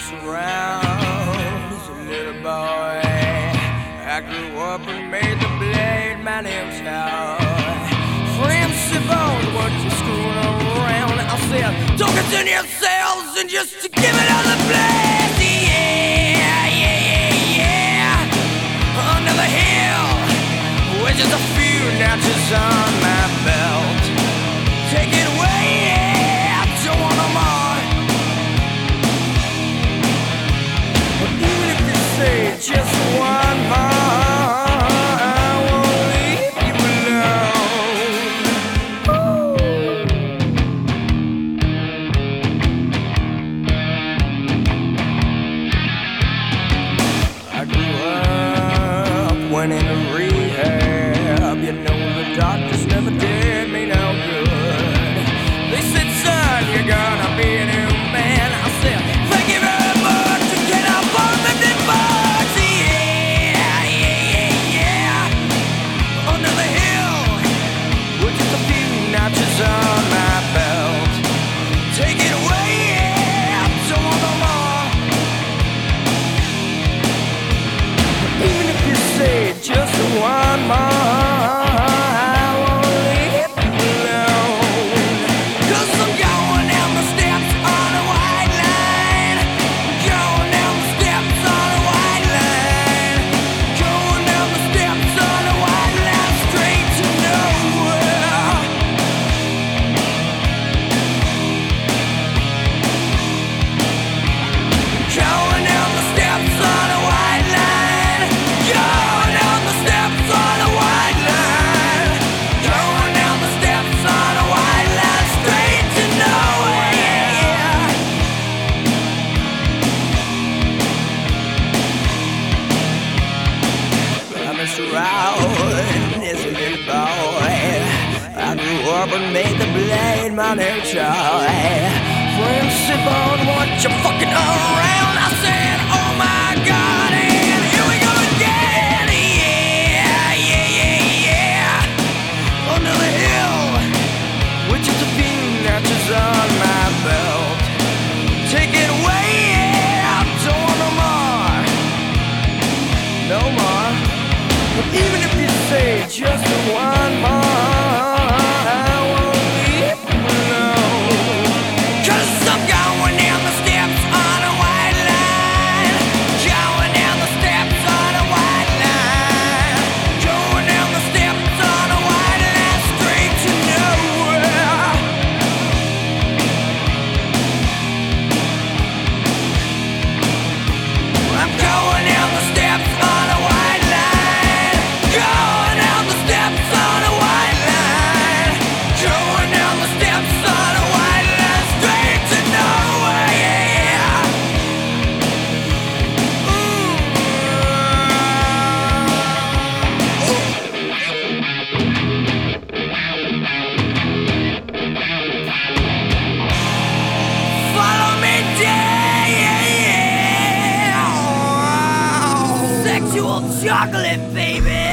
mess around as a little boy. I grew up and made the blade my name's Hal. Friends sit bones, what you screwing around? I said, don't continue yourselves and just to give it all the blast. Yeah, yeah, yeah, yeah. Under the hill, with just a few notches on my belt. Take it away, yeah, I don't want no more. But even if you say just one more, I won't leave you alone. I grew up, went into rehab. You know the doctors never did me no good. They said, son, you're gonna be a new man. I said, thank you very much to get up on the divorce. Yeah, yeah, yeah, yeah. Under the hill, with just a few notches on my belt. Take it away, yeah, I don't want no more. Even if you say just one more, around as a little boy. I grew up and made the blade my new toy. Friends sit on what you fucking around. I said, oh my god, and here we go again. Yeah, yeah, yeah, yeah. Under the hill, with just a few notches on my belt. Take it away, yeah, I don't want no more. No more. Even if you say just one more, I won't leave you alone. 'Cause I'm going down the steps on a white line. Going down the steps on a white line. Going down the steps on a white line, straight to nowhere. I'm going down the steps on a white line. Going down the steps on a white line. Going down the steps on a white line, straight to nowhere, yeah. Follow me down, sexual chocolate, baby.